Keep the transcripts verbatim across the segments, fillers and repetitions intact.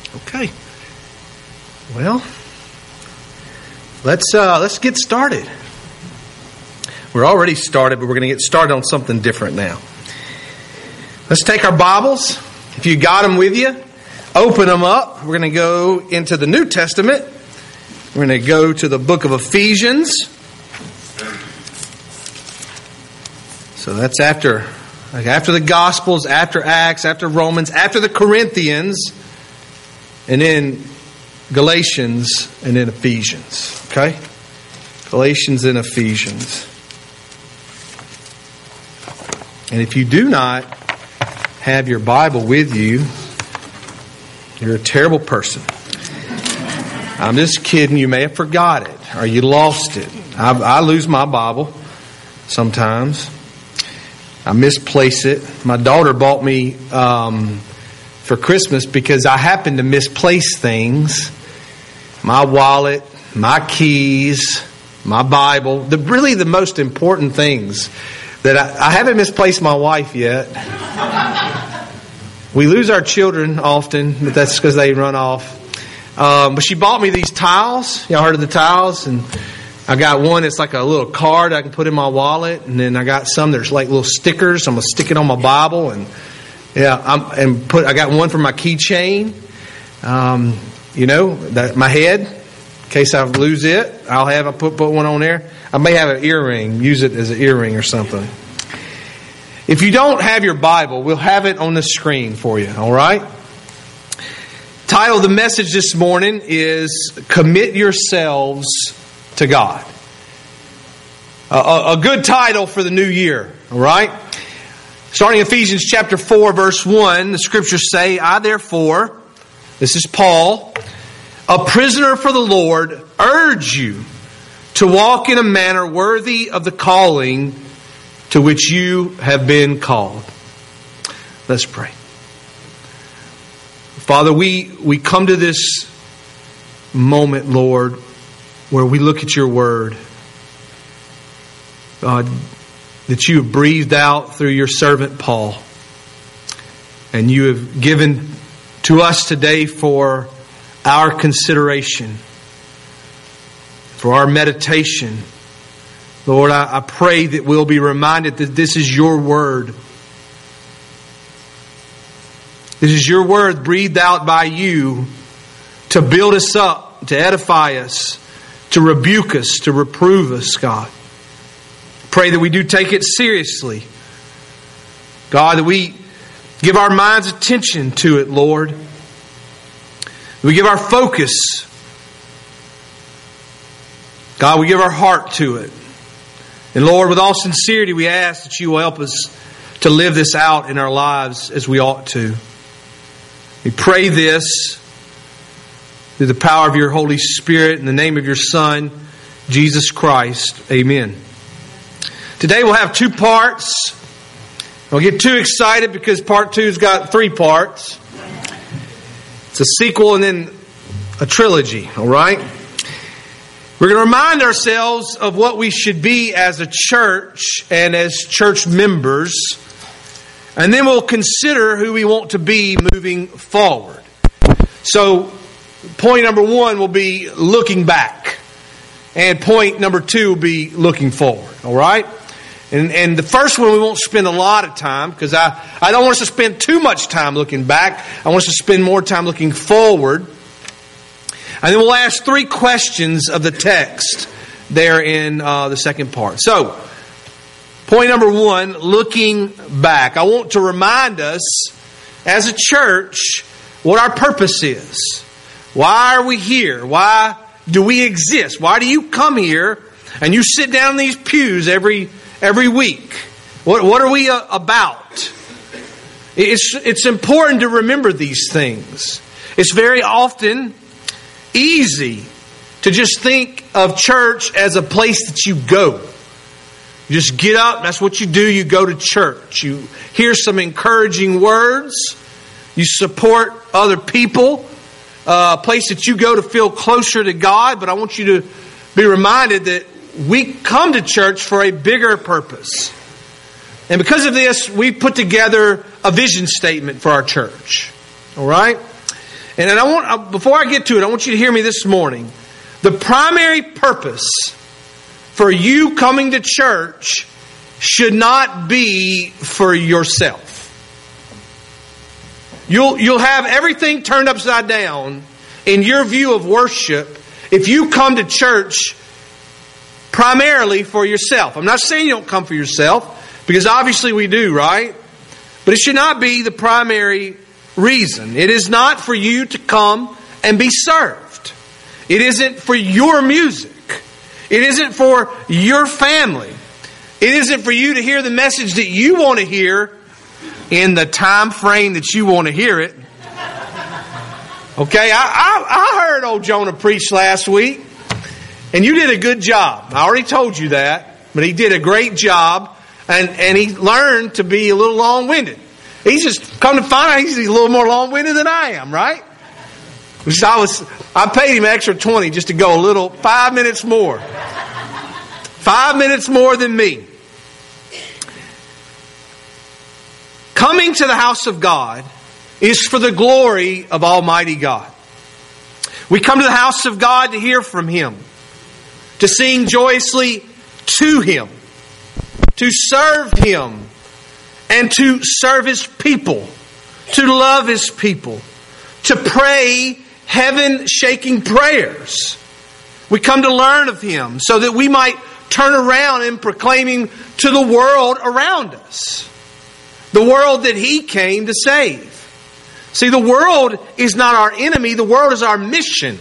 Okay. Well, let's uh, let's get started. We're already started, but we're going to get started on something different now. Let's take our Bibles. If you got them with you, open them up. We're going to go into the New Testament. We're going to go to the book of Ephesians. So that's after, like after the Gospels, after Acts, after Romans, after the Corinthians, and then Galatians, and then Ephesians. Okay? Galatians and Ephesians. And if you do not have your Bible with you, you're a terrible person. I'm just kidding. You may have forgot it or you lost it. I, I lose my Bible sometimes. I misplace it. My daughter bought me um, for Christmas because I happen to misplace things. My wallet, my keys, my Bible. The really the most important things that I, I haven't misplaced my wife yet. We lose our children often, but that's because they run off. Um, but she bought me these tiles. Y'all heard of the tiles? And I got one that's like a little card I can put in my wallet, and then I got some that's like little stickers. I'm gonna stick it on my Bible, and yeah, I'm, and put. I got one for my keychain. Um, you know, that my head, in case I lose it, I'll have I put put one on there. I may have an earring. Use it as an earring or something. If you don't have your Bible, we'll have it on the screen for you. All right. Title of the message this morning is "Commit Yourselves to God." A, a good title for the new year, all right? Starting Ephesians chapter four, verse one, the scriptures say, "I therefore," this is Paul, "a prisoner for the Lord, urge you to walk in a manner worthy of the calling to which you have been called." Let's pray. Father, we, we come to this moment, Lord, where we look at your word, God, that you have breathed out through your servant Paul, and you have given to us today for our consideration, for our meditation. Lord, I, I pray that we'll be reminded that this is your word. This is your word breathed out by you to build us up, to edify us, to rebuke us, to reprove us, God. Pray that we do take it seriously. God, that we give our minds attention to it, Lord. We give our focus. God, we give our heart to it. And Lord, with all sincerity, we ask that you will help us to live this out in our lives as we ought to. We pray this through the power of your Holy Spirit in the name of your Son, Jesus Christ. Amen. Today we'll have two parts. Don't get too excited because part two's got three parts. It's a sequel and then a trilogy, all right? We're going to remind ourselves of what we should be as a church and as church members. And then we'll consider who we want to be moving forward. So, point number one will be looking back. And point number two will be looking forward. All right? And, and the first one we won't spend a lot of time because I, I don't want us to spend too much time looking back. I want us to spend more time looking forward. And then we'll ask three questions of the text there in uh, the second part. So, point number one, looking back. I want to remind us as a church what our purpose is. Why are we here? Why do we exist? Why do you come here and you sit down in these pews every every week? What what are we uh, about? It's it's important to remember these things. It's very often easy to just think of church as a place that you go. You just get up, that's what you do, you go to church. You hear some encouraging words. You support other people. Uh, a place that you go to feel closer to God. But I want you to be reminded that we come to church for a bigger purpose. And because of this, we put together a vision statement for our church. All right? And then I want, before I get to it, I want you to hear me this morning. The primary purpose for you coming to church should not be for yourself. You'll, you'll have everything turned upside down in your view of worship if you come to church primarily for yourself. I'm not saying you don't come for yourself, because obviously we do, right? But it should not be the primary reason. It is not for you to come and be served. It isn't for your music. It isn't for your family. It isn't for you to hear the message that you want to hear in the time frame that you want to hear it. Okay, I, I, I heard old Jonah preach last week, and you did a good job. I already told you that, but he did a great job, and, and he learned to be a little long-winded. He's just come to find out he's a little more long-winded than I am, right? Which I was, I paid him an extra twenty just to go a little, five minutes more. Five minutes more than me. Coming to the house of God is for the glory of Almighty God. We come to the house of God to hear from Him, to sing joyously to Him, to serve Him, and to serve His people, to love His people, to pray heaven-shaking prayers. We come to learn of Him so that we might turn around and proclaim Him to the world around us. The world that He came to save. See, the world is not our enemy. The world is our mission.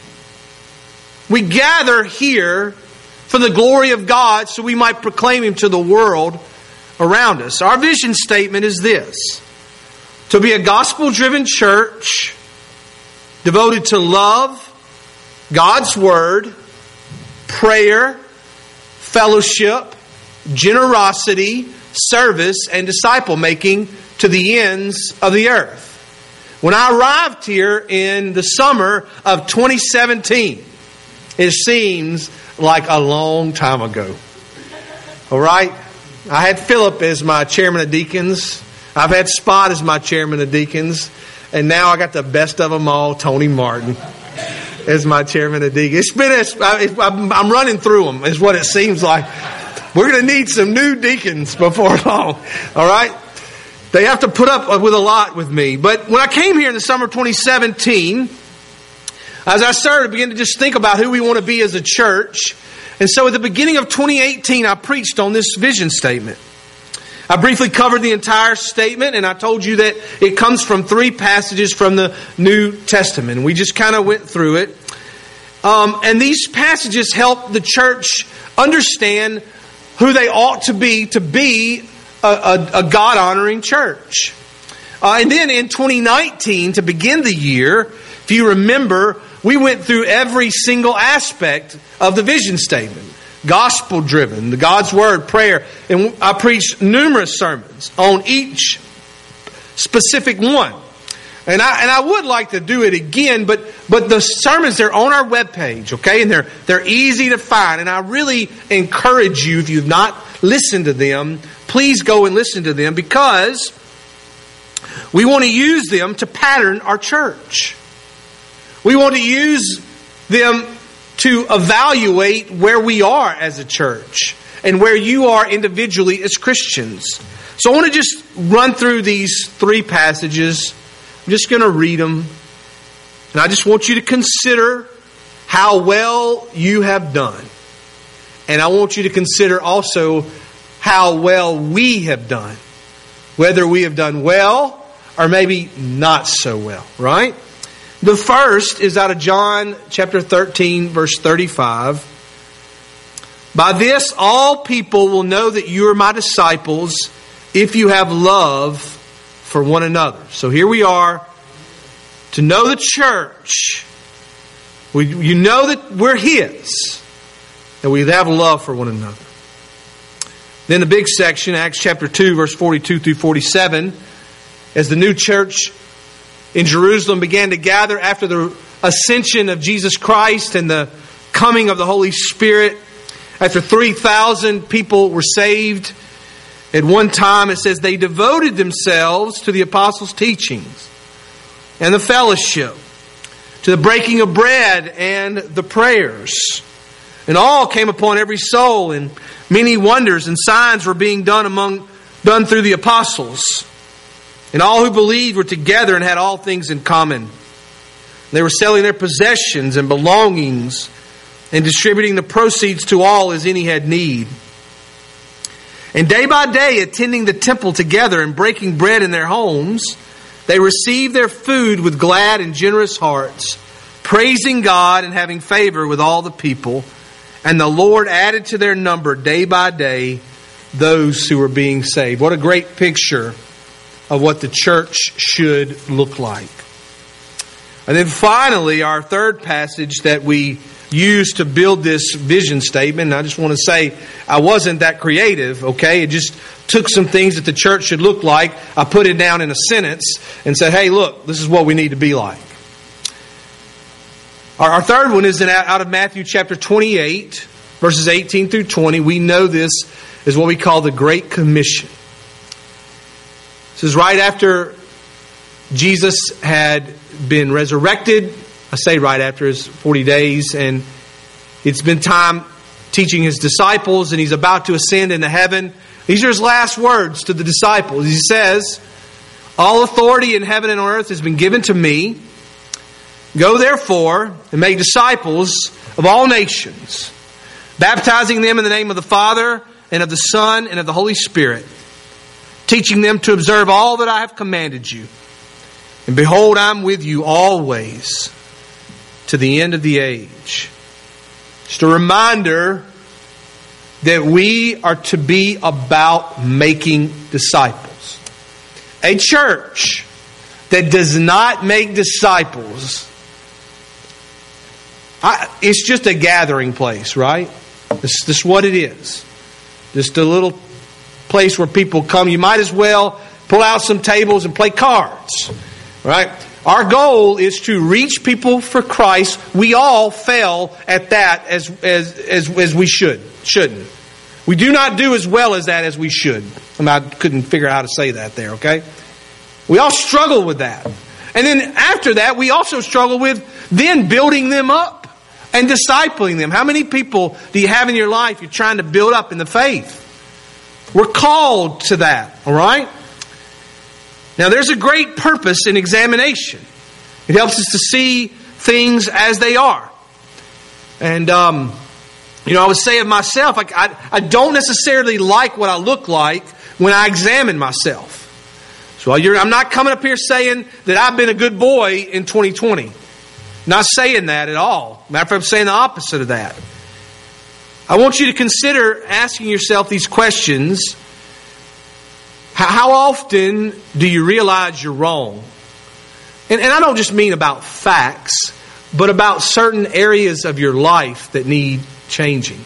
We gather here for the glory of God so we might proclaim Him to the world around us. Our vision statement is this: to be a gospel-driven church devoted to love, God's Word, prayer, fellowship, generosity, service, and disciple making to the ends of the earth. When I arrived here in the summer of twenty seventeen, it seems like a long time ago. All right? I had Philip as my chairman of deacons. I've had Spot as my chairman of deacons. And now I got the best of them all, Tony Martin, as my chairman of deacons. It's been, a, I'm running through them, is what it seems like. We're going to need some new deacons before long. All right? They have to put up with a lot with me. But when I came here in the summer of twenty seventeen, as I started to begin to just think about who we want to be as a church. And so at the beginning of twenty eighteen, I preached on this vision statement. I briefly covered the entire statement, and I told you that it comes from three passages from the New Testament. And we just kind of went through it. Um, and these passages help the church understand who they ought to be to be a, a, a God-honoring church. Uh, and then in twenty nineteen, to begin the year, if you remember, we went through every single aspect of the vision statement. Gospel-driven, the God's Word, prayer. And I preached numerous sermons on each specific one. And I and I would like to do it again, but but the sermons, they're on our webpage, okay? And they're they're easy to find. And I really encourage you, if you've not listened to them, please go and listen to them, because we want to use them to pattern our church. We want to use them to evaluate where we are as a church and where you are individually as Christians. So I want to just run through these three passages. I'm just going to read them. And I just want you to consider how well you have done. And I want you to consider also how well we have done. Whether we have done well or maybe not so well, right? The first is out of John chapter thirteen, verse thirty-five. By this, all people will know that you are my disciples if you have love for one another. So here we are. To know the church, we, you know that we're His, that we have love for one another. Then the big section, Acts chapter two, verse forty-two through forty-seven, as the new church in Jerusalem began to gather after the ascension of Jesus Christ and the coming of the Holy Spirit. After three thousand people were saved at one time, it says they devoted themselves to the apostles' teachings and the fellowship, to the breaking of bread and the prayers. And all came upon every soul, and many wonders and signs were being done among done through the apostles. And all who believed were together and had all things in common. They were selling their possessions and belongings and distributing the proceeds to all as any had need. And day by day, attending the temple together and breaking bread in their homes, they received their food with glad and generous hearts, praising God and having favor with all the people. And the Lord added to their number day by day those who were being saved. What a great picture of what the church should look like. And then finally, our third passage that we use to build this vision statement. And I just want to say, I wasn't that creative, okay? It just took some things that the church should look like. I put it down in a sentence and said, hey, look, this is what we need to be like. Our, our third one is in, out of Matthew chapter twenty-eight, verses eighteen through twenty. We know this is what we call the Great Commission. This is right after Jesus had been resurrected. I say right after his forty days, and it's been time teaching his disciples, and he's about to ascend into heaven. These are his last words to the disciples. He says, all authority in heaven and on earth has been given to me. Go therefore and make disciples of all nations, baptizing them in the name of the Father and of the Son and of the Holy Spirit, teaching them to observe all that I have commanded you. And behold, I'm with you always to the end of the age. Just a reminder that we are to be about making disciples. A church that does not make disciples, I, it's just a gathering place, right? This, this is what it is. Just a little place where people come. You might as well pull out some tables and play cards, right? Our goal is to reach people for Christ. We all fail at that as as as, as we should, shouldn't. We do not do as well as that as we should. I mean, I couldn't figure out how to say that there, okay? We all struggle with that. And then after that, we also struggle with then building them up and discipling them. How many people do you have in your life you're trying to build up in the faith? We're called to that, all right? Now, there's a great purpose in examination. It helps us to see things as they are. And, um, you know, I would say of myself, I, I, I don't necessarily like what I look like when I examine myself. So you're, I'm not coming up here saying that I've been a good boy in twenty twenty. Not saying that at all. Matter of fact, I'm saying the opposite of that. I want you to consider asking yourself these questions. How often do you realize you're wrong? And, and I don't just mean about facts, but about certain areas of your life that need changing.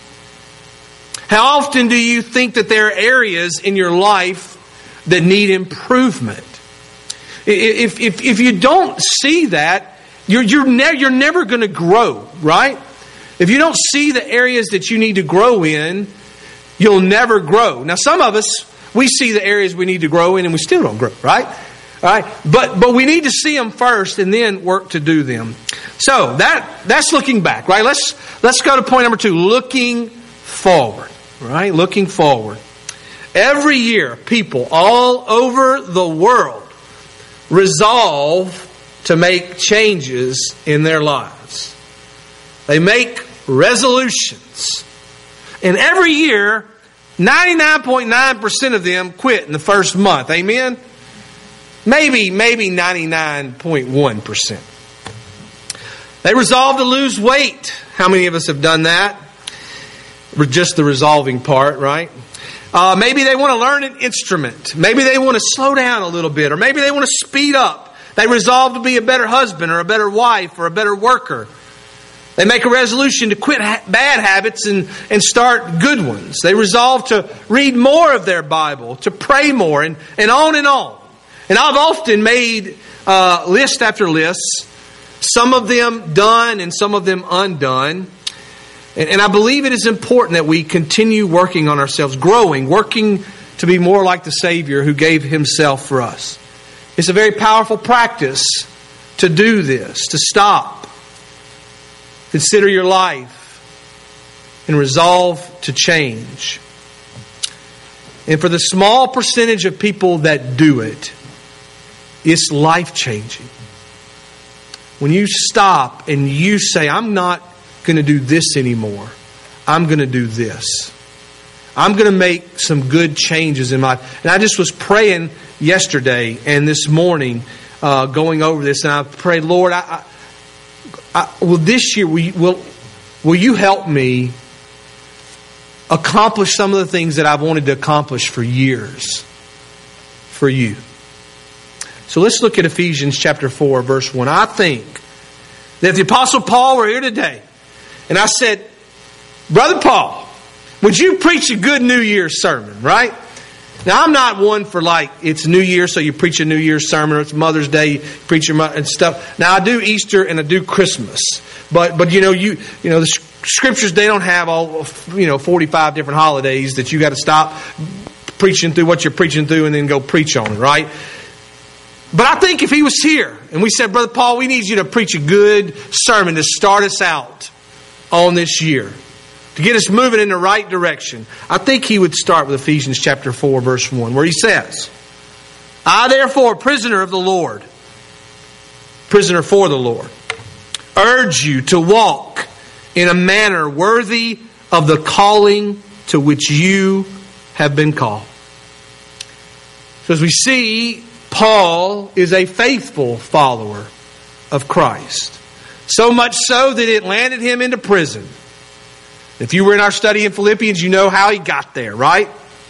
How often do you think that there are areas in your life that need improvement? If if, if you don't see that, you're you're, ne- you're never going to grow, right? If you don't see the areas that you need to grow in, you'll never grow. Now, some of us, we see the areas we need to grow in and we still don't grow, right? All right, but but we need to see them first and then work to do them. So that that's looking back, right? Let's let's go to point number two, looking forward, right? Looking forward. Every year, people all over the world resolve to make changes in their lives. They make resolutions. And every year, ninety-nine point nine percent of them quit in the first month. Amen? Maybe, maybe ninety-nine point one percent. They resolve to lose weight. How many of us have done that? Just the resolving part, right? Uh, maybe they want to learn an instrument. Maybe they want to slow down a little bit. Or maybe they want to speed up. They resolve to be a better husband or a better wife or a better worker. They make a resolution to quit ha- bad habits and, and start good ones. They resolve to read more of their Bible, to pray more, and, and on and on. And I've often made uh, list after lists, some of them done and some of them undone. And, and I believe it is important that we continue working on ourselves, growing, working to be more like the Savior who gave Himself for us. It's a very powerful practice to do this, to stop, consider your life, and resolve to change. And for the small percentage of people that do it, it's life-changing. When you stop and you say, I'm not going to do this anymore. I'm going to do this. I'm going to make some good changes in my life. And I just was praying yesterday and this morning, uh, going over this, and I prayed, Lord, I, I, I, will this year, will you, will, will you help me accomplish some of the things that I've wanted to accomplish for years for you? So let's look at Ephesians chapter four, verse one. I think that if the Apostle Paul were here today, and I said, Brother Paul, would you preach a good New Year's sermon, right? Now, I'm not one for like, it's New Year, so you preach a New Year's sermon, or it's Mother's Day, you preach your and stuff. Now, I do Easter and I do Christmas. But, but you know, you you know, the Scriptures, they don't have all, you know, forty-five different holidays that you got to stop preaching through what you're preaching through and then go preach on it, right? But I think if he was here and we said, Brother Paul, we need you to preach a good sermon to start us out on this year, to get us moving in the right direction, I think he would start with Ephesians chapter four, verse one, where he says, I therefore, prisoner of the Lord, prisoner for the Lord, urge you to walk in a manner worthy of the calling to which you have been called. So as we see, Paul is a faithful follower of Christ. So much so that it landed him into prison. If you were in our study in Philippians, you know how he got there, right?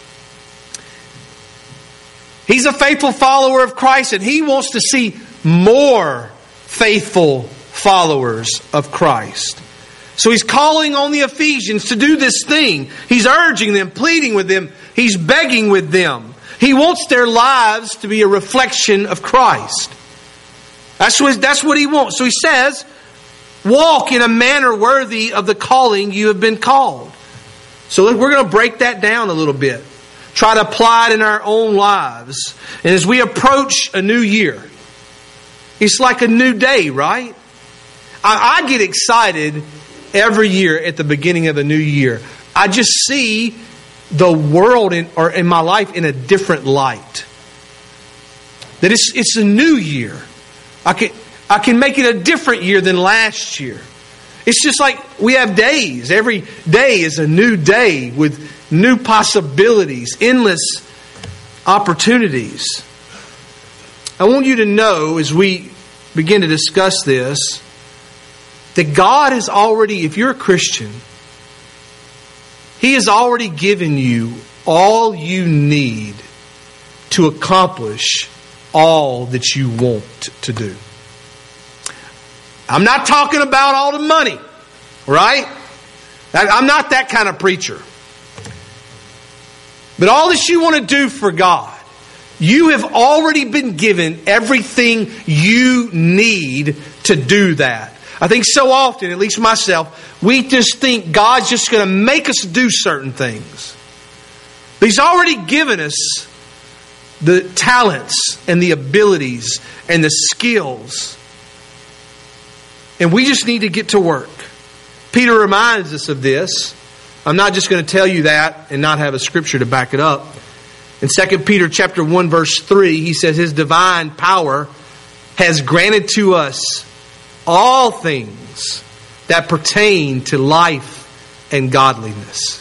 He's a faithful follower of Christ, and he wants to see more faithful followers of Christ. So he's calling on the Ephesians to do this thing. He's urging them, pleading with them. He's begging with them. He wants their lives to be a reflection of Christ. That's what, that's what he wants. So he says, walk in a manner worthy of the calling you have been called. So we're going to break that down a little bit. Try to apply it in our own lives. And as we approach a new year, it's like a new day, right? I, I get excited every year at the beginning of a new year. I just see the world in, or in my life in a different light. That it's it's a new year. I can I can make it a different year than last year. It's just like we have days. Every day is a new day with new possibilities, endless opportunities. I want you to know as we begin to discuss this that God has already, if you're a Christian, He has already given you all you need to accomplish all that you want to do. I'm not talking about all the money, right? I'm not that kind of preacher. But all that you want to do for God, you have already been given everything you need to do that. I think so often, at least myself, we just think God's just going to make us do certain things. But He's already given us the talents and the abilities and the skills. And we just need to get to work. Peter reminds us of this. I'm not just going to tell you that and not have a scripture to back it up. In Second Peter chapter one, verse three, he says, His divine power has granted to us all things that pertain to life and godliness.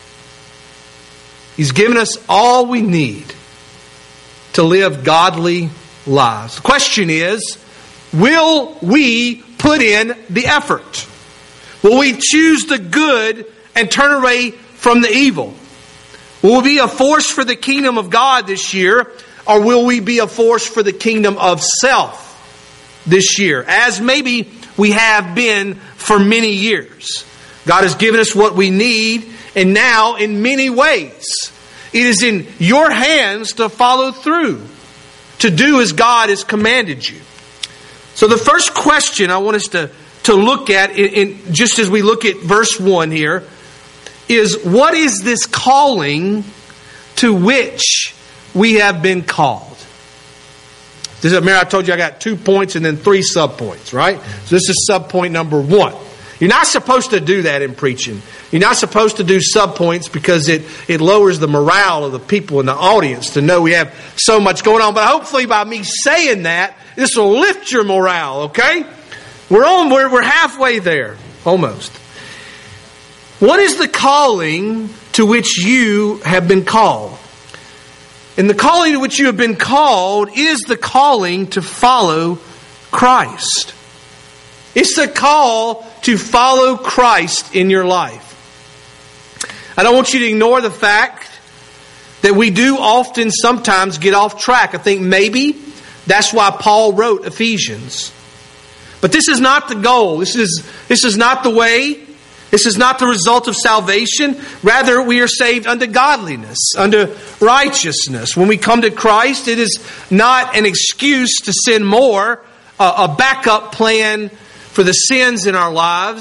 He's given us all we need to live godly lives. The question is, will we put in the effort? Will we choose the good and turn away from the evil? Will we be a force for the kingdom of God this year, or will we be a force for the kingdom of self this year, as maybe we have been for many years? God has given us what we need, and now in many ways it is in your hands to follow through, to do as God has commanded you. So the first question I want us to, to look at, in, in, just as we look at verse one here, is what is this calling to which we have been called? This is, remember I told you I got two points and then three subpoints, right? So this is subpoint number one. You're not supposed to do that in preaching. You're not supposed to do subpoints because it, it lowers the morale of the people in the audience to know we have so much going on. But hopefully by me saying that, this will lift your morale, okay? We're on, we're, we're halfway there, almost. What is the calling to which you have been called? And the calling to which you have been called is the calling to follow Christ. It's the call to follow Christ in your life. I don't want you to ignore the fact that we do often sometimes get off track. I think maybe that's why Paul wrote Ephesians. But this is not the goal. This is, this is not the way. This is not the result of salvation. Rather, we are saved unto godliness, unto righteousness. When we come to Christ, it is not an excuse to sin more, a backup plan for the sins in our lives.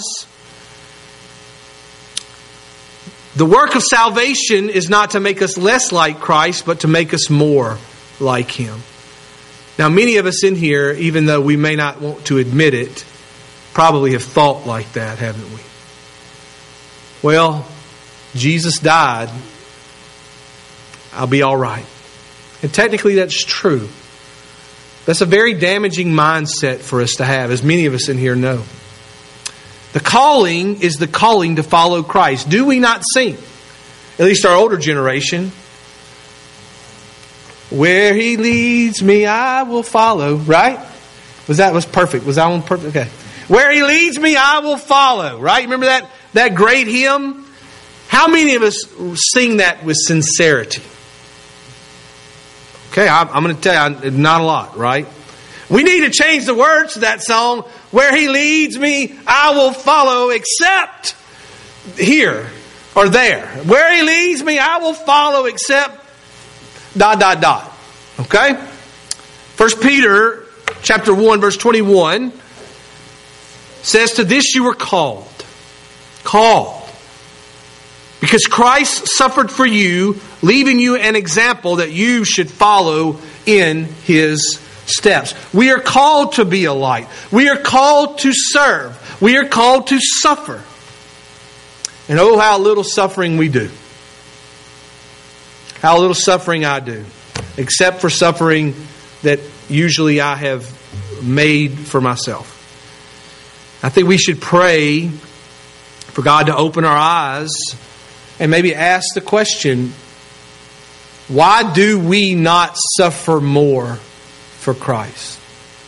The work of salvation is not to make us less like Christ, but to make us more like Him. Now, many of us in here, even though we may not want to admit it, probably have thought like that, haven't we? Well, Jesus died. I'll be all right. And technically that's true. That's a very damaging mindset for us to have, as many of us in here know. The calling is the calling to follow Christ. Do we not sing? At least our older generation. Where He leads me, I will follow. Right? Was that was perfect? Was that one perfect? Okay. Where He leads me, I will follow. Right? Remember that? That great hymn? How many of us sing that with sincerity? Okay, I'm going to tell you, not a lot, right? We need to change the words to that song. Where He leads me, I will follow, except here or there. Where He leads me, I will follow, except dot, dot, dot. Okay? First Peter chapter one, verse twenty-one says, to this you were called. Called. Because Christ suffered for you, leaving you an example that you should follow in His steps. We are called to be a light. We are called to serve. We are called to suffer. And oh, how little suffering we do. How little suffering I do. Except for suffering that usually I have made for myself. I think we should pray for God to open our eyes and maybe ask the question, why do we not suffer more for Christ?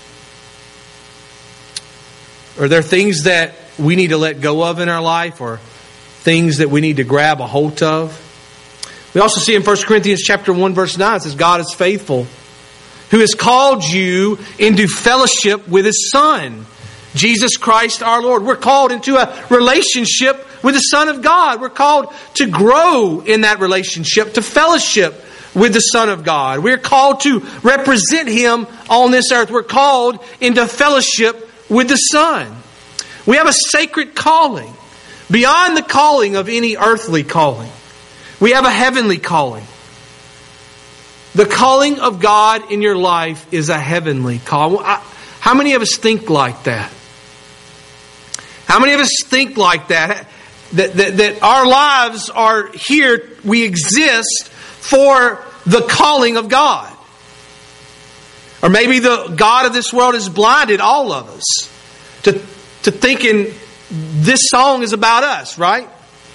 Are there things that we need to let go of in our life, or things that we need to grab a hold of? We also see in First Corinthians chapter one, verse nine, it says, God is faithful, who has called you into fellowship with His Son, Jesus Christ our Lord. We're called into a relationship with the Son of God. We're called to grow in that relationship, to fellowship with the Son of God. We're called to represent Him on this earth. We're called into fellowship with the Son. We have a sacred calling, beyond the calling of any earthly calling. We have a heavenly calling. The calling of God in your life is a heavenly call. How many of us think like that? How many of us think like that? That, that, that our lives are here, we exist for the calling of God. Or maybe the God of this world has blinded all of us to, to thinking this song is about us, right?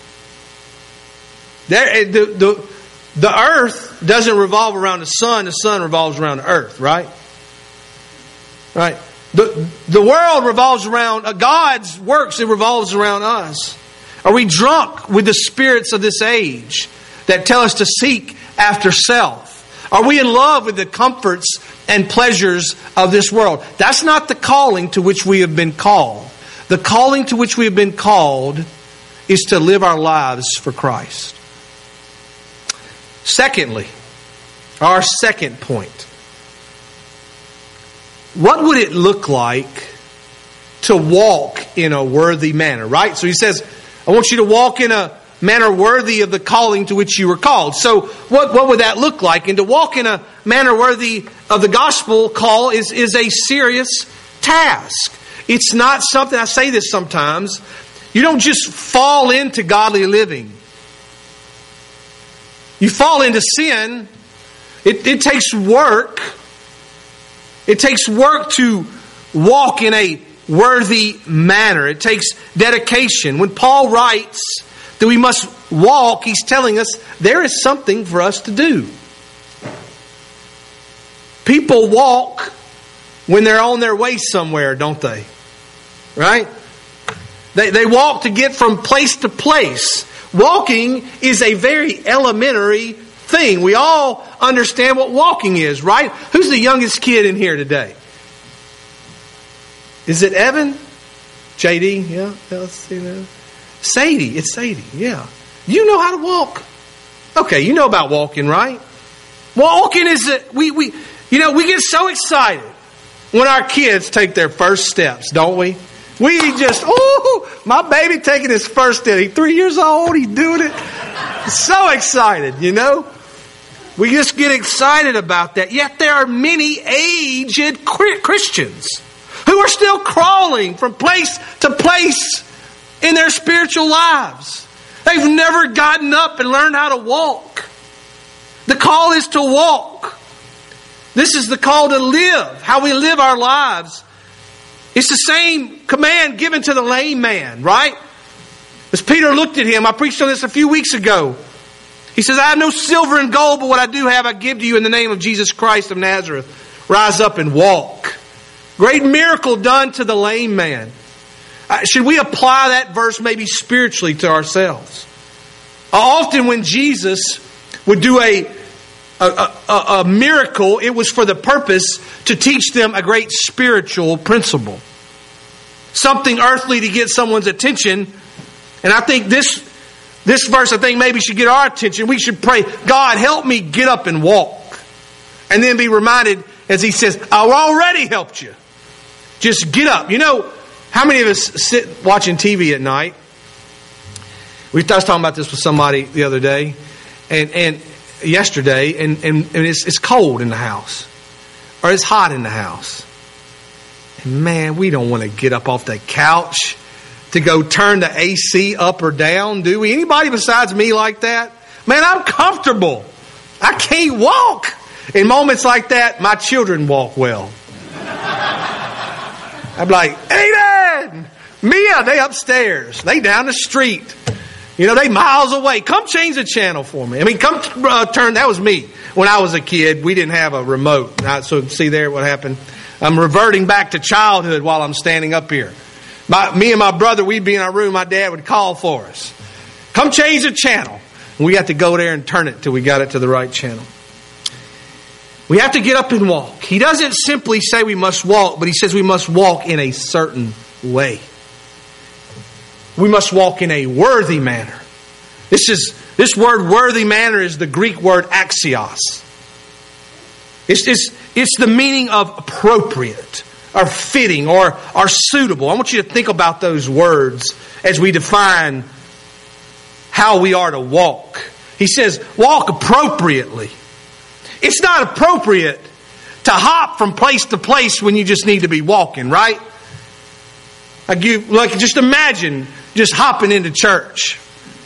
There, the, the, the earth doesn't revolve around the sun, the sun revolves around the earth, right? Right? The, the world revolves around uh, God's works, it revolves around us. Are we drunk with the spirits of this age that tell us to seek after self? Are we in love with the comforts and pleasures of this world? That's not the calling to which we have been called. The calling to which we have been called is to live our lives for Christ. Secondly, our second point. What would it look like to walk in a worthy manner, right? So he says, I want you to walk in a manner worthy of the calling to which you were called. So what, what would that look like? And to walk in a manner worthy of the gospel call is, is a serious task. It's not something, I say this sometimes, you don't just fall into godly living. You fall into sin. It, it takes work. It takes work to walk in a worthy manner. It takes dedication. When Paul writes that we must walk, he's telling us there is something for us to do. People walk when they're on their way somewhere, don't they? Right? They, they walk to get from place to place. Walking is a very elementary thing. We all understand what walking is, right? Who's the youngest kid in here today? Is it Evan? J D? Yeah. You know. Sadie. It's Sadie. Yeah. You know how to walk. Okay, you know about walking, right? Walking is a, we we you know we get so excited when our kids take their first steps, don't we? We just, oh, my baby taking his first step. He's three years old. He's doing it. So excited, you know. We just get excited about that. Yet there are many aged Christians who are still crawling from place to place in their spiritual lives. They've never gotten up and learned how to walk. The call is to walk. This is the call to live, how we live our lives. It's the same command given to the lame man, right? As Peter looked at him, I preached on this a few weeks ago. He says, I have no silver and gold, but what I do have I give to you in the name of Jesus Christ of Nazareth. Rise up and walk. Great miracle done to the lame man. Should we apply that verse maybe spiritually to ourselves? Often when Jesus would do a, a, a, a miracle, it was for the purpose to teach them a great spiritual principle. Something earthly to get someone's attention. And I think this, this verse, I think maybe should get our attention. We should pray, God, help me get up and walk. And then be reminded, as he says, I already helped you. Just get up. You know, how many of us sit watching T V at night? We I was talking about this with somebody the other day, and and yesterday, and, and, and it's, it's cold in the house, or it's hot in the house. And man, we don't want to get up off the couch to go turn the A C up or down, do we? Anybody besides me like that? Man, I'm comfortable. I can't walk. In moments like that, my children walk well. I'm like, Aiden, Mia, they upstairs. They down the street. You know, they miles away. Come change the channel for me. I mean, come uh, turn. That was me. When I was a kid, we didn't have a remote. So see there what happened. I'm reverting back to childhood while I'm standing up here. My, me and my brother, we'd be in our room. My dad would call for us. Come change the channel. And we had to go there and turn it till we got it to the right channel. We have to get up and walk. He doesn't simply say we must walk, but he says we must walk in a certain way. We must walk in a worthy manner. This is this word worthy manner is the Greek word axios. It's, it's, it's the meaning of appropriate or fitting or, or suitable. I want you to think about those words as we define how we are to walk. He says walk appropriately. It's not appropriate to hop from place to place when you just need to be walking, right? Like you, like just imagine just hopping into church.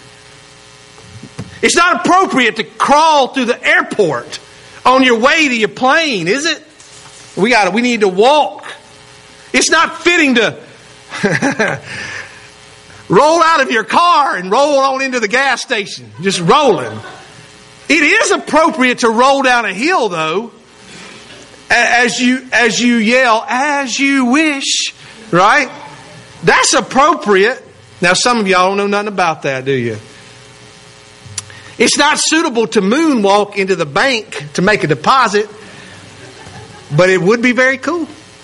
It's not appropriate to crawl through the airport on your way to your plane, is it? We got we need to walk. It's not fitting to roll out of your car and roll on into the gas station, just rolling. It is appropriate to roll down a hill, though, as you as you yell, as you wish, right? That's appropriate. Now, some of y'all don't know nothing about that, do you? It's not suitable to moonwalk into the bank to make a deposit, but it would be very cool.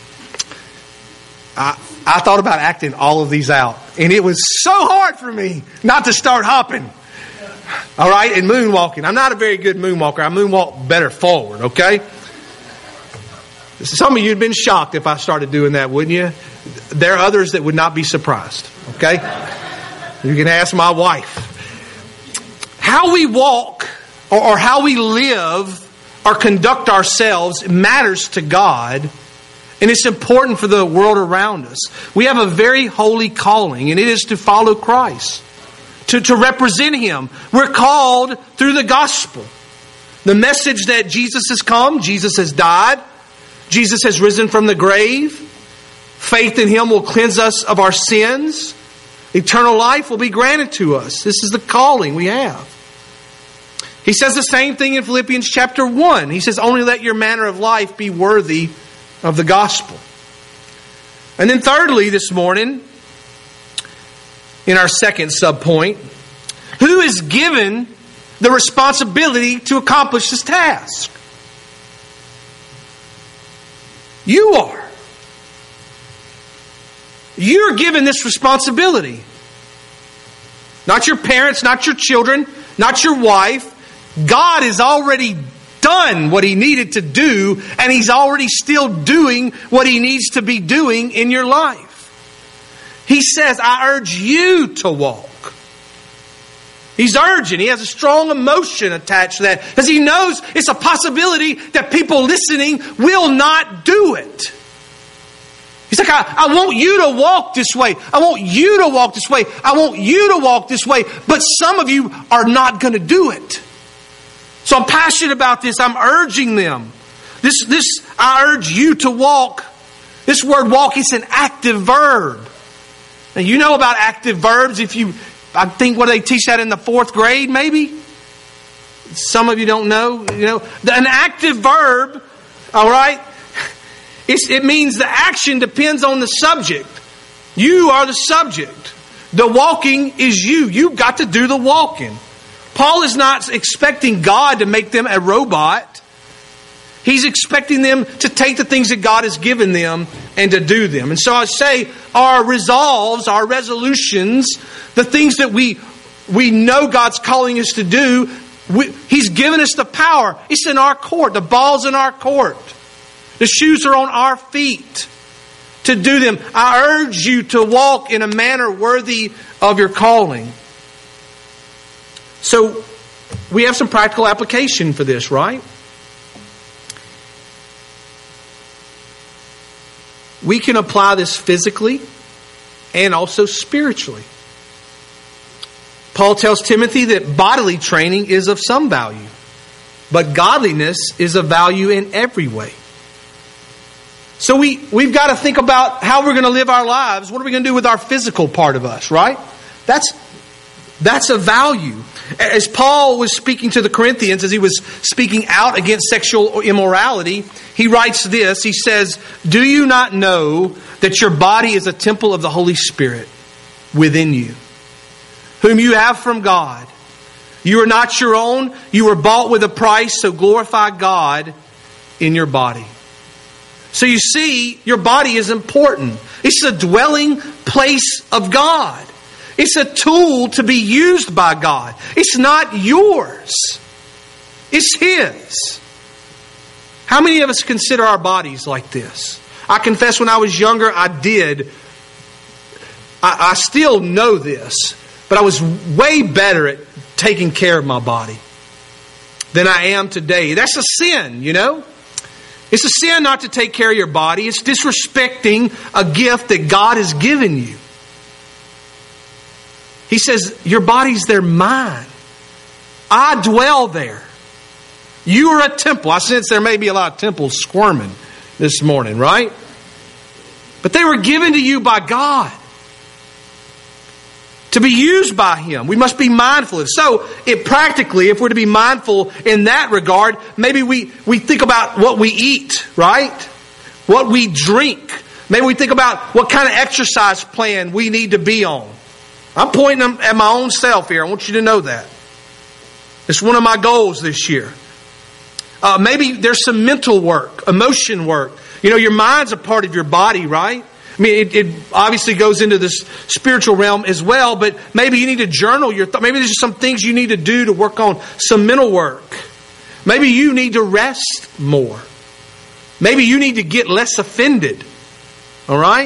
I, I thought about acting all of these out, and it was so hard for me not to start hopping. All right, and moonwalking. I'm not a very good moonwalker. I moonwalk better forward, okay? Some of you would have been shocked if I started doing that, wouldn't you? There are others that would not be surprised, okay? You can ask my wife. how we walk or, or how we live or conduct ourselves matters to God. And it's important for the world around us. We have a very holy calling, and it is to follow Christ, to, to represent Him. We're called through the gospel. The message that Jesus has come, Jesus has died, Jesus has risen from the grave. Faith in Him will cleanse us of our sins. Eternal life will be granted to us. This is the calling we have. He says the same thing in Philippians chapter one. He says, only let your manner of life be worthy of the gospel. And then thirdly, this morning, in our second subpoint, who is given the responsibility to accomplish this task? You are. You're given this responsibility. Not your parents, not your children, not your wife. God has already done what He needed to do, and He's already still doing what He needs to be doing in your life. He says, I urge you to walk. He's urging. He has a strong emotion attached to that, because He knows it's a possibility that people listening will not do it. He's like, I, I want you to walk this way. I want you to walk this way. I want you to walk this way. But some of you are not going to do it. So I'm passionate about this. I'm urging them. This, this, I urge you to walk. This word walk is an active verb. Now, you know about active verbs. If you, I think, what do they teach that in the fourth grade, maybe? Some of you don't know. You know, an active verb, all right, it's, it means the action depends on the subject. You are the subject. The walking is you. You've got to do the walking. Paul is not expecting God to make them a robot. He's expecting them to take the things that God has given them and to do them. And so I say our resolves, our resolutions, the things that we we know God's calling us to do, we, He's given us the power. It's in our court. The ball's in our court. The shoes are on our feet to do them. I urge you to walk in a manner worthy of your calling. So, we have some practical application for this, right? We can apply this physically and also spiritually. Paul tells Timothy that bodily training is of some value, but godliness is of value in every way. So we, we've got to think about how we're going to live our lives. What are we going to do with our physical part of us, right? That's That's a value. As Paul was speaking to the Corinthians, as he was speaking out against sexual immorality, he writes this. He says, do you not know that your body is a temple of the Holy Spirit within you, whom you have from God? You are not your own. You were bought with a price, so glorify God in your body. So you see, your body is important. It's a dwelling place of God. It's a tool to be used by God. It's not yours. It's His. How many of us consider our bodies like this? I confess when I was younger, I did. I, I still know this, but I was way better at taking care of my body than I am today. That's a sin, you know? It's a sin not to take care of your body. It's disrespecting a gift that God has given you. He says, your body's they're mine. I dwell there. You are a temple. I sense there may be a lot of temples squirming this morning, right? But they were given to you by God to be used by Him. We must be mindful of. So, it practically, if we're to be mindful in that regard, maybe we, we think about what we eat, right? What we drink. Maybe we think about what kind of exercise plan we need to be on. I'm pointing at my own self here. I want you to know that. It's one of my goals this year. Uh, maybe there's some mental work, emotion work. You know, your mind's a part of your body, right? I mean, it, it obviously goes into this spiritual realm as well, but maybe you need to journal your thoughts. Maybe there's some things you need to do to work on some mental work. Maybe you need to rest more. Maybe you need to get less offended. All right?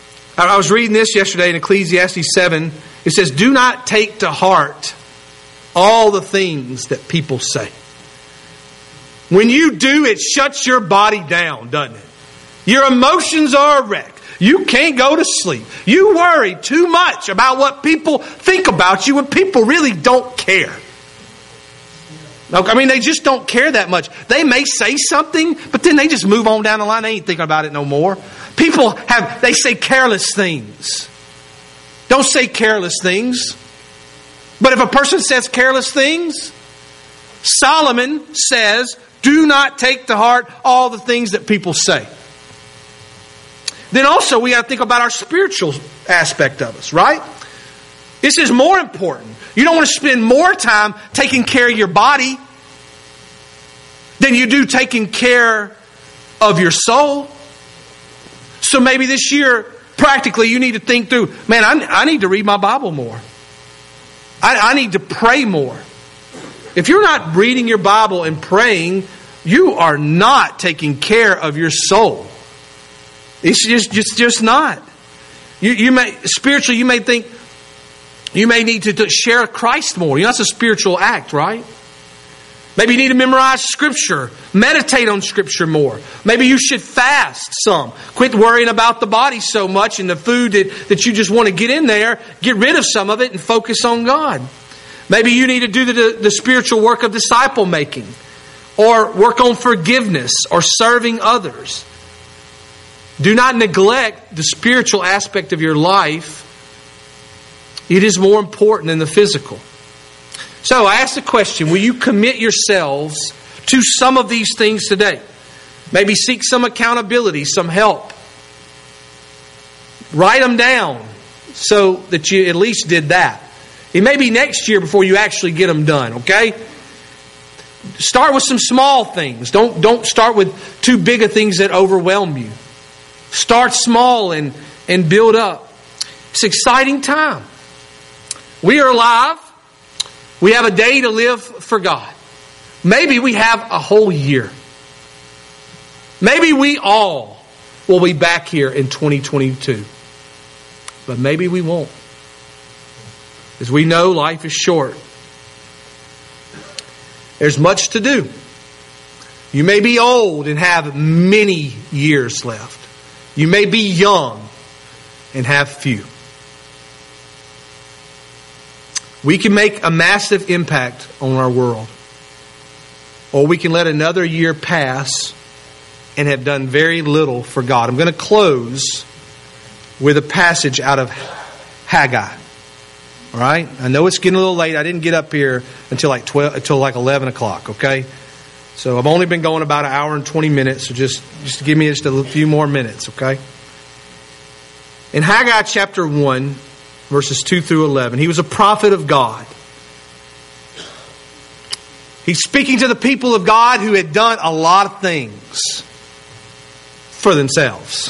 I was reading this yesterday in Ecclesiastes seven. It says, do not take to heart all the things that people say. When you do, it shuts your body down, doesn't it? Your emotions are a wreck. You can't go to sleep. You worry too much about what people think about you when people really don't care. I mean, they just don't care that much. They may say something, but then they just move on down the line. They ain't thinking about it no more. People have, they say careless things. Don't say careless things. But if a person says careless things, Solomon says, do not take to heart all the things that people say. Then also we got to think about our spiritual aspect of us, right? This is more important. You don't want to spend more time taking care of your body than you do taking care of your soul. So maybe this year, practically, you need to think through, man, I, I need to read my Bible more. I, I need to pray more. If you're not reading your Bible and praying, you are not taking care of your soul. It's just, just, just not. You, you may spiritually, you may think you may need to, to share Christ more. You know, that's a spiritual act, right? Maybe you need to memorize Scripture, meditate on Scripture more. Maybe you should fast some. Quit worrying about the body so much and the food that, that you just want to get in there. Get rid of some of it and focus on God. Maybe you need to do the, the spiritual work of disciple making, or work on forgiveness, or serving others. Do not neglect the spiritual aspect of your life. It is more important than the physical. So I ask the question, will you commit yourselves to some of these things today? Maybe seek some accountability, some help. Write them down so that you at least did that. It may be next year before you actually get them done, okay? Start with some small things. Don't, don't start with too big of things that overwhelm you. Start small and, and build up. It's an exciting time. We are alive. We have a day to live for God. Maybe we have a whole year. Maybe we all will be back here in twenty twenty-two. But maybe we won't. As we know, life is short. There's much to do. You may be old and have many years left. You may be young and have few. We can make a massive impact on our world. Or we can let another year pass and have done very little for God. I'm going to close with a passage out of Haggai. All right? I know it's getting a little late. I didn't get up here until like twelve, until like eleven o'clock, okay? So I've only been going about an hour and twenty minutes, so just, just give me just a few more minutes, okay? In Haggai chapter one, verses two through eleven, he was a prophet of God. He's speaking to the people of God who had done a lot of things for themselves.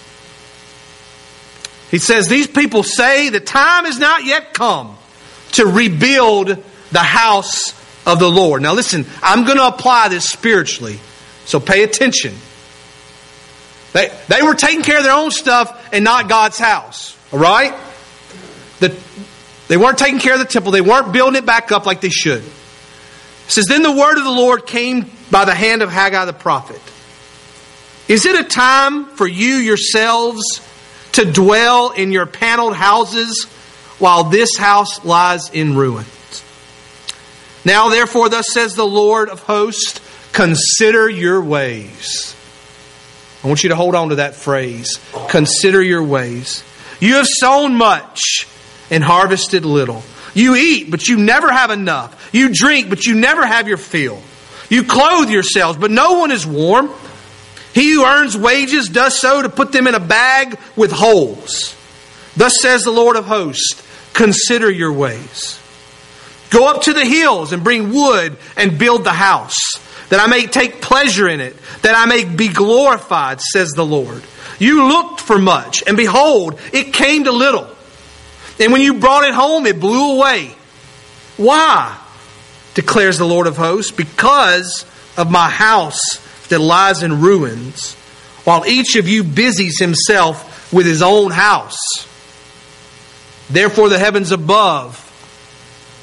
He says, these people say the time has not yet come to rebuild the house of the Lord. Now listen, I'm going to apply this spiritually, so pay attention. They, they were taking care of their own stuff and not God's house. All right? The, they weren't taking care of the temple. They weren't building it back up like they should. It says, then the word of the Lord came by the hand of Haggai the prophet. Is it a time for you yourselves to dwell in your paneled houses while this house lies in ruins? Now therefore, thus says the Lord of hosts, consider your ways. I want you to hold on to that phrase. Consider your ways. You have sown much and harvested little. You eat, but you never have enough. You drink, but you never have your fill. You clothe yourselves, but no one is warm. He who earns wages does so to put them in a bag with holes. Thus says the Lord of hosts, consider your ways. Go up to the hills and bring wood and build the house, that I may take pleasure in it, that I may be glorified, says the Lord. You looked for much, and behold, it came to little. And when you brought it home, it blew away. Why? Declares the Lord of hosts, because of my house that lies in ruins, while each of you busies himself with his own house. Therefore the heavens above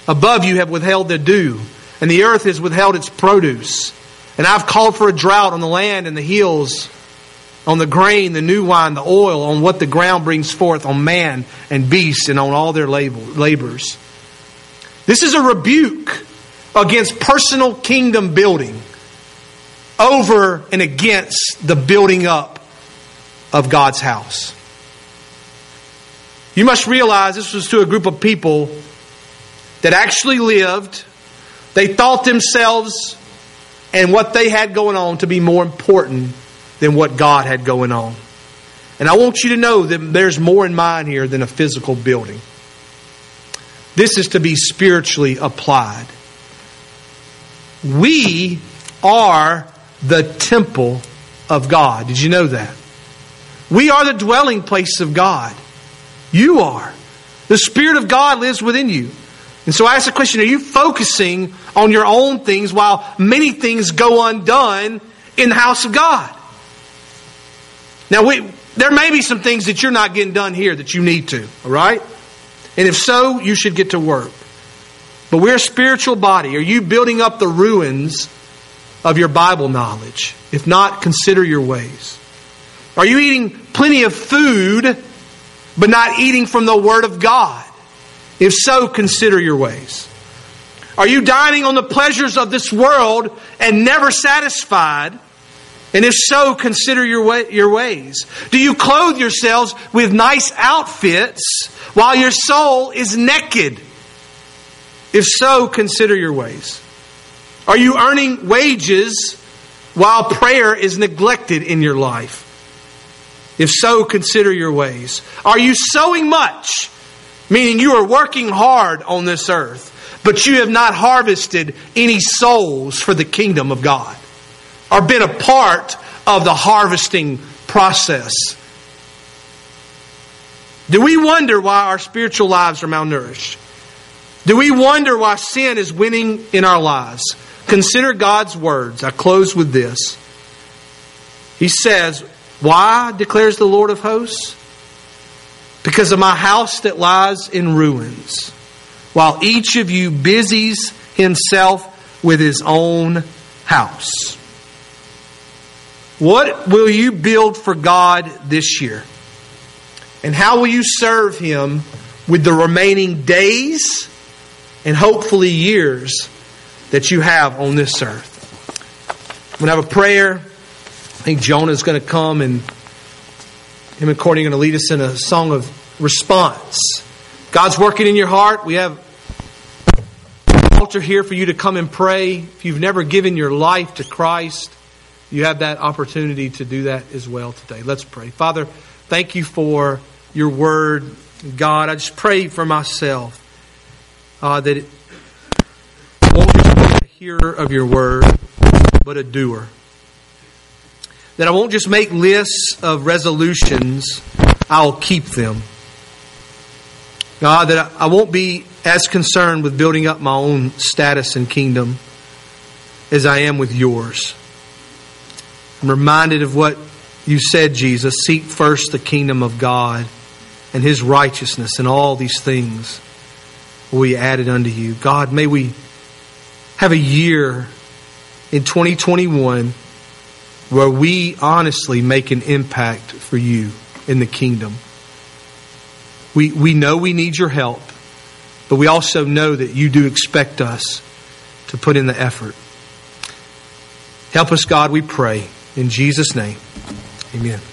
Above you have withheld the dew, and the earth has withheld its produce. And I've called for a drought on the land and the hills, on the grain, the new wine, the oil, on what the ground brings forth, on man and beast, and on all their labors. This is a rebuke against personal kingdom building over and against the building up of God's house. You must realize this was to a group of people that actually lived. They thought themselves and what they had going on to be more important than what God had going on. And I want you to know that there's more in mind here than a physical building. This is to be spiritually applied. We are the temple of God. Did you know that? We are the dwelling place of God. You are. The Spirit of God lives within you. And so I ask the question, are you focusing on your own things while many things go undone in the house of God? Now, we, there may be some things that you're not getting done here that you need to, all right? And if so, you should get to work. But we're a spiritual body. Are you building up the ruins of your Bible knowledge? If not, consider your ways. Are you eating plenty of food, but not eating from the Word of God? If so, consider your ways. Are you dining on the pleasures of this world and never satisfied? And if so, consider your way, your ways. Do you clothe yourselves with nice outfits while your soul is naked? If so, consider your ways. Are you earning wages while prayer is neglected in your life? If so, consider your ways. Are you sowing much, meaning you are working hard on this earth, but you have not harvested any souls for the kingdom of God, or been a part of the harvesting process? Do we wonder why our spiritual lives are malnourished? Do we wonder why sin is winning in our lives? Consider God's words. I close with this. He says, "Why, declares the Lord of hosts? Because of my house that lies in ruins, while each of you busies himself with his own house." What will you build for God this year? And how will you serve Him with the remaining days and hopefully years that you have on this earth? I'm going to have a prayer. I think Jonah's going to come, and him and Courtney are going to lead us in a song of response. God's working in your heart. We have an altar here for you to come and pray. If you've never given your life to Christ, you have that opportunity to do that as well today. Let's pray. Father, thank you for your word. God, I just pray for myself uh, that it won't just be a hearer of your word, but a doer. That I won't just make lists of resolutions, I'll keep them. God, that I won't be as concerned with building up my own status and kingdom as I am with yours. I'm reminded of what you said, Jesus. Seek first the kingdom of God and His righteousness, and all these things will be added unto you. God, may we have a year in twenty twenty-one where we honestly make an impact for you in the kingdom. We, we know we need your help, but we also know that you do expect us to put in the effort. Help us, God, we pray. In Jesus' name, amen.